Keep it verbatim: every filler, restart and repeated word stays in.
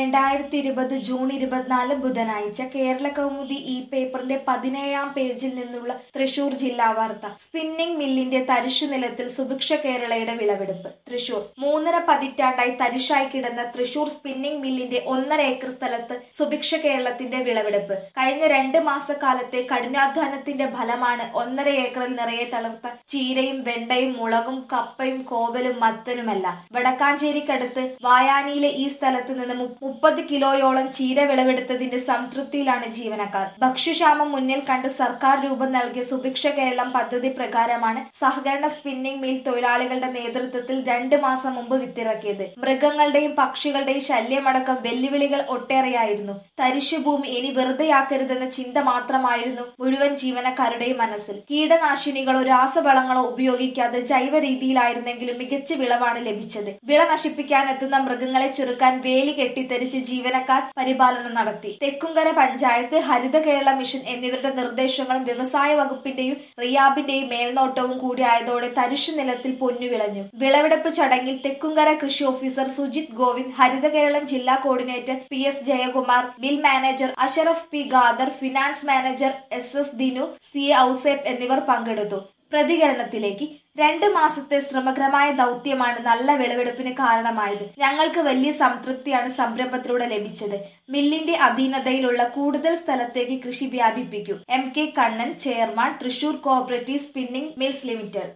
രണ്ടായിരത്തി ഇരുപത് ജൂൺ ഇരുപത്തിനാല് ബുധനാഴ്ച കേരള കൗമുദി ഈ പേപ്പറിന്റെ പതിനേഴാം പേജിൽ നിന്നുള്ള തൃശൂർ ജില്ലാ വാർത്ത. സ്പിന്നിംഗ് മില്ലിന്റെ തരിശു നിലത്തിൽ സുഭിക്ഷ കേരളയുടെ വിളവെടുപ്പ്. തൃശൂർ മൂന്നര പതിറ്റാണ്ടായി തരിശായി കിടന്ന തൃശൂർ സ്പിന്നിംഗ് മില്ലിന്റെ ഒന്നര ഏക്കർ സ്ഥലത്ത് സുഭിക്ഷ കേരളത്തിന്റെ വിളവെടുപ്പ്. കഴിഞ്ഞ രണ്ട് മാസക്കാലത്തെ കഠിനാധ്വാനത്തിന്റെ ഫലമാണ് ഒന്നര ഏക്കറിൽ നിറയെ തളർത്ത ചീരയും വെണ്ടയും മുളകും കപ്പയും കോവലും മത്തനുമെല്ലാം. വടക്കാഞ്ചേരിക്കടുത്ത് വായാനിയിലെ ഈ സ്ഥലത്ത് നിന്ന് മുപ്പത് കിലോയോളം ചീര വിളവെടുത്തതിന്റെ സംതൃപ്തിയിലാണ് ജീവനക്കാർ. ഭക്ഷ്യക്ഷാമം മുന്നിൽ കണ്ട് സർക്കാർ രൂപം നൽകിയ സുഭിക്ഷ കേരളം പദ്ധതി പ്രകാരമാണ് സഹകരണ സ്പിന്നിംഗ് മിൽ തൊഴിലാളികളുടെ നേതൃത്വത്തിൽ രണ്ട് മാസം മുമ്പ് വിത്തിറക്കിയത്. മൃഗങ്ങളുടെയും പക്ഷികളുടെയും ശല്യമടക്കം വെല്ലുവിളികൾ ഒട്ടേറെയായിരുന്നു. തരിശുഭൂമി ഇനി വെറുതെയാക്കരുതെന്ന ചിന്ത മാത്രമായിരുന്നു മുഴുവൻ ജീവനക്കാരുടെയും മനസ്സിൽ. കീടനാശിനികളോ രാസവളങ്ങളോ ഉപയോഗിക്കാതെ ജൈവ രീതിയിലായിരുന്നെങ്കിലും മികച്ച വിളവാണ് ലഭിച്ചത്. വിള നശിപ്പിക്കാനെത്തുന്ന മൃഗങ്ങളെ ചെറുക്കാൻ വേലി കെട്ടിത്തെരിച്ച് ജീവനക്കാർ പരിപാലനം നടത്തി. തെക്കുംകര പഞ്ചായത്ത്, ഹരിത കേരള മിഷൻ എന്നിവരുടെ നിർദ്ദേശങ്ങളും വ്യവസായ വകുപ്പിന്റെയും റിയാബിന്റെയും മേൽനോട്ടവും കൂടിയായതോടെ തരിശു നിലത്തിൽ പൊന്നു വിളഞ്ഞു. വിളവെടുപ്പ് ചടങ്ങിൽ തെക്കുംകര കൃഷി ഓഫീസർ സുജിത് ഗോവിന്ദ്, ഹരിത കേരളം ജില്ലാ coordinator P S Jayakumar, mill manager Ashraf P Khader, finance manager S S Dinu, C A Ouseph എന്നിവർ പങ്കെടുത്തു. പ്രതികരണത്തിലേക്ക്. രണ്ട് മാസത്തെ ശ്രമകരമായ ദൗത്യമാണ് നല്ല വിളവെടുപ്പിന് കാരണമായത്. ഞങ്ങൾക്ക് വലിയ സംതൃപ്തിയാണ് സംരംഭത്തിലൂടെ ലഭിച്ചത്. മില്ലിന്റെ അധീനതയിലുള്ള കൂടുതൽ സ്ഥലത്തേക്ക് കൃഷി വ്യാപിപ്പിക്കും. M K Kannan, chairman, Thrissur cooperative spinning mills limited.